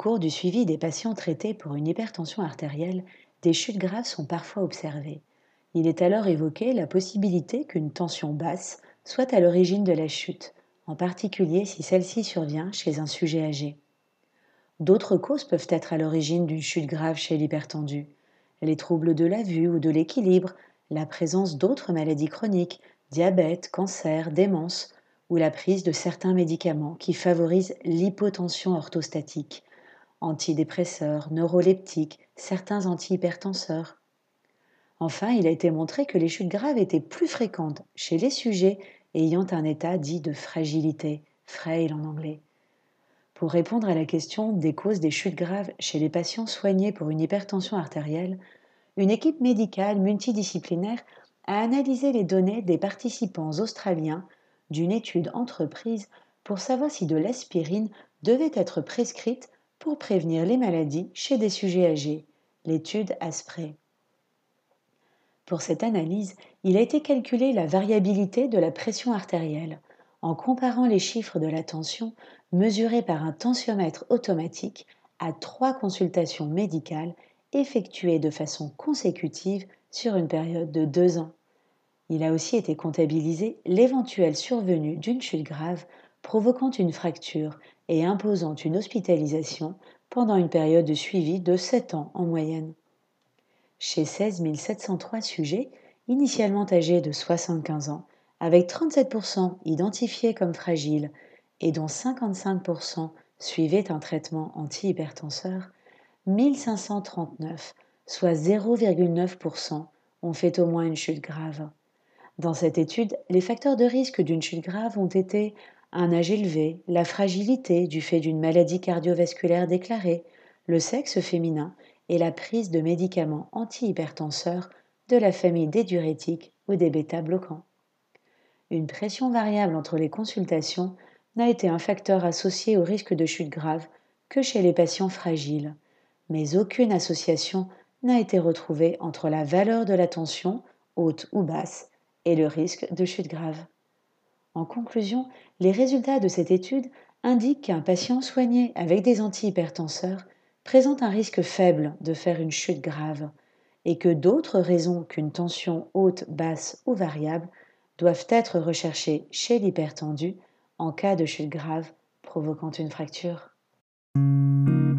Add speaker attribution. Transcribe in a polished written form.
Speaker 1: cours du suivi des patients traités pour une hypertension artérielle, des chutes graves sont parfois observées. Il est alors évoqué la possibilité qu'une tension basse soit à l'origine de la chute, en particulier si celle-ci survient chez un sujet âgé. D'autres causes peuvent être à l'origine d'une chute grave chez l'hypertendu. Les troubles de la vue ou de l'équilibre, la présence d'autres maladies chroniques, diabète, cancer, démence, ou la prise de certains médicaments qui favorisent l'hypotension orthostatique, antidépresseurs, neuroleptiques, certains antihypertenseurs. Enfin, il a été montré que les chutes graves étaient plus fréquentes chez les sujets ayant un état dit de fragilité, frail en anglais. Pour répondre à la question des causes des chutes graves chez les patients soignés pour une hypertension artérielle, une équipe médicale multidisciplinaire a analysé les données des participants australiens d'une étude entreprise pour savoir si de l'aspirine devait être prescrite pour prévenir les maladies chez des sujets âgés, l'étude ASPRE. Pour cette analyse, il a été calculé la variabilité de la pression artérielle en comparant les chiffres de la tension mesurés par un tensiomètre automatique à 3 consultations médicales effectuées de façon consécutive sur une période de 2 ans. Il a aussi été comptabilisé l'éventuelle survenue d'une chute grave provoquant une fracture et imposant une hospitalisation pendant une période de suivi de 7 ans en moyenne. Chez 16 703 sujets, initialement âgés de 75 ans, avec 37% identifiés comme fragiles et dont 55% suivaient un traitement antihypertenseur, 1539, soit 0,9%, ont fait au moins une chute grave. Dans cette étude, les facteurs de risque d'une chute grave ont été un âge élevé, la fragilité du fait d'une maladie cardiovasculaire déclarée, le sexe féminin et la prise de médicaments antihypertenseurs de la famille des diurétiques ou des bêta-bloquants. Une pression variable entre les consultations n'a été un facteur associé au risque de chute grave que chez les patients fragiles, mais aucune association n'a été retrouvée entre la valeur de la tension, haute ou basse, et le risque de chute grave. En conclusion, les résultats de cette étude indiquent qu'un patient soigné avec des antihypertenseurs présente un risque faible de faire une chute grave et que d'autres raisons qu'une tension haute, basse ou variable doivent être recherchées chez l'hypertendu en cas de chute grave provoquant une fracture.